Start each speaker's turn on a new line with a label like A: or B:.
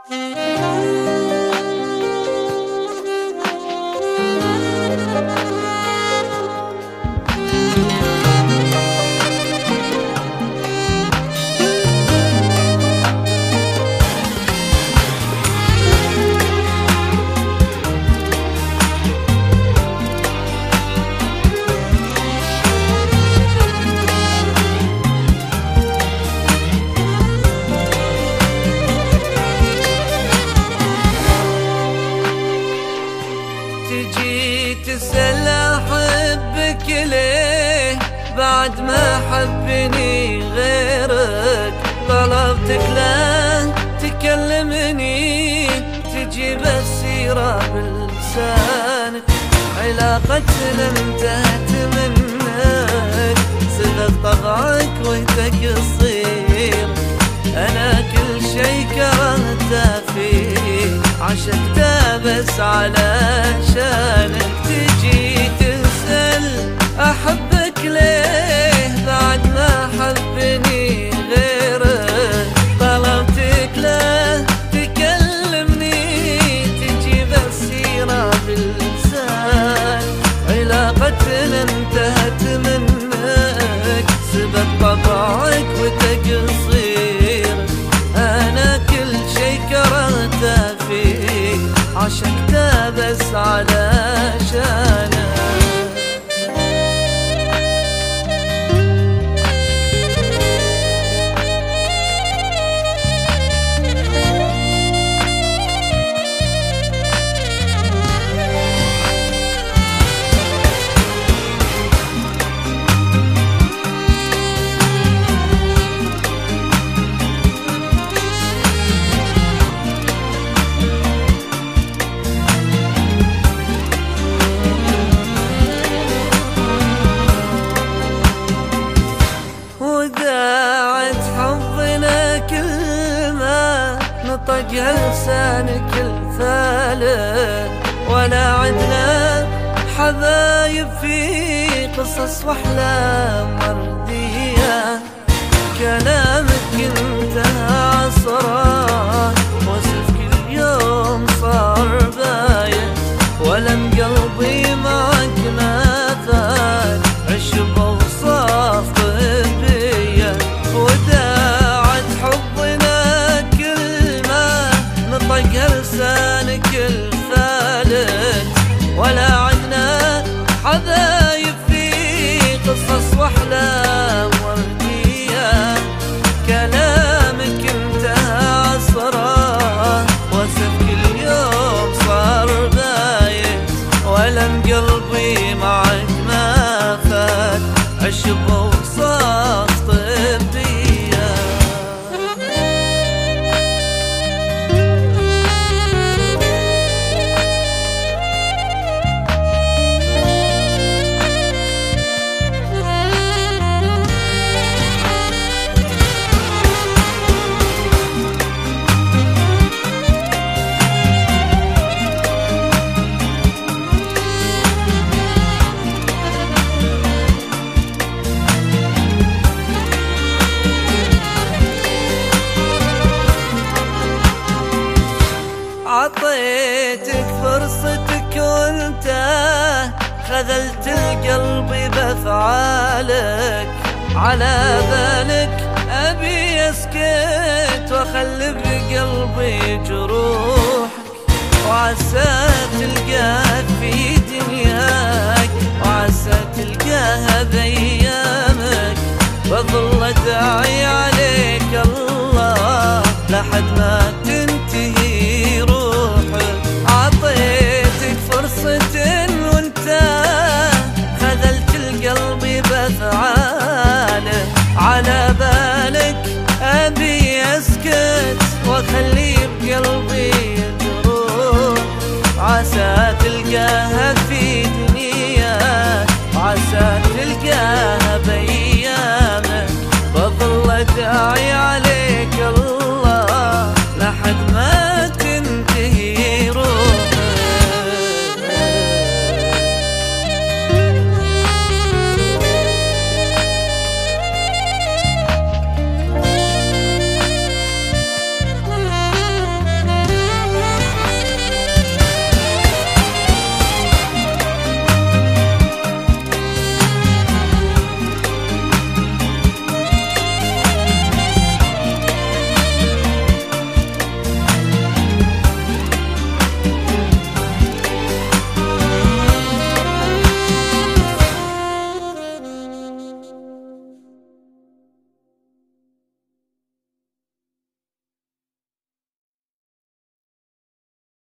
A: تجي تسأل أحبك ليه بعد ما حبني غيرك، طلبتك لا تكلمني تجيب السيرة بلسانك، علاقتنا انتهت منك صدق طبعك وانت قصير، أنا كل شي كرهته فيك عشقته بس علشانك. تجي تسأل أحبك ليه بعد ما حبني غيرك، طلبتك لا تكلمني تجيب السيرة بلسان، علاقتنا انتهت منك سبب طبعك وتقصير، أنا كل شي كرهته فيك عشقته بس علشانك. نطق لسانك الثالث ولا عدنا حبايب في قصص واحلام وردية، كلامك انتهى عصره وصف كل يوم صار بايت، ولم قلبي معك ما فات عشب وصاف طبية، وداعت حبنا نطق لسانك الثالث ولا عدنا حبايب في قصص واحلام وردية، كلامك انتهى عصره وصف كل يوم صار بايت، ولم قلبي معك ما فات عشب وصاف طبية. عطيتك فرصتك وانت خذلت القلب بافعالك، على بالك ابي اسكت واخلي بقلبي جروحك، وعسى تلقاها في دنياك وعسى تلقاها بايامك، بظل ادعي عليك الله لحد ما تنتهي روحك. عطيتك فرصة وانت خذلت القلب بافعاله، على بالك ابي اسكت واخلي بقلبي جروح، عسى تلقاها في دنياك وعسى تلقاها بايامك، بظل ادعي عليك